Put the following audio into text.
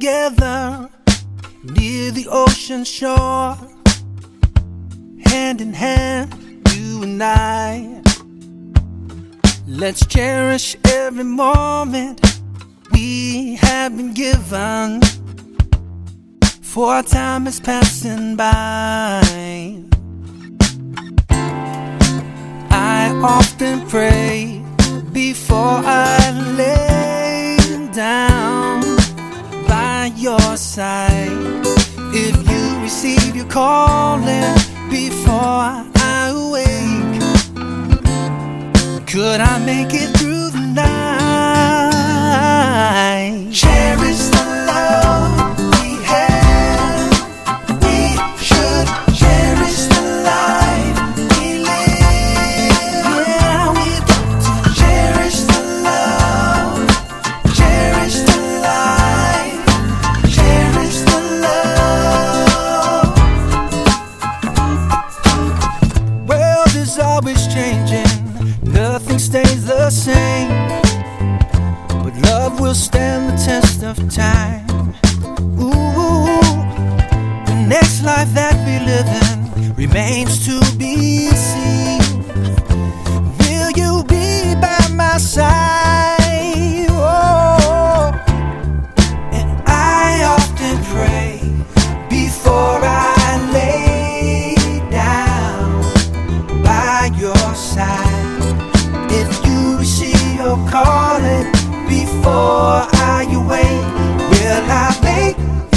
together near the ocean shore, hand in hand, you and I. Let's cherish every moment we have been given, for our time is passing by. I often pray before I lay down by your side. If you receive your calling before I wake, could I make it through the night? Cherish the love we have. We should cherish the life we live. Yeah, we've got to cherish the love, cherish the life, cherish the love. World is always changing, nothing stays the same, but love will stand the test of time. Ooh, the next life that we live in remains to be seen. Will you be by my side? Oh, and I often pray before I lay down by your side. If you receive your calling before I awake, will I make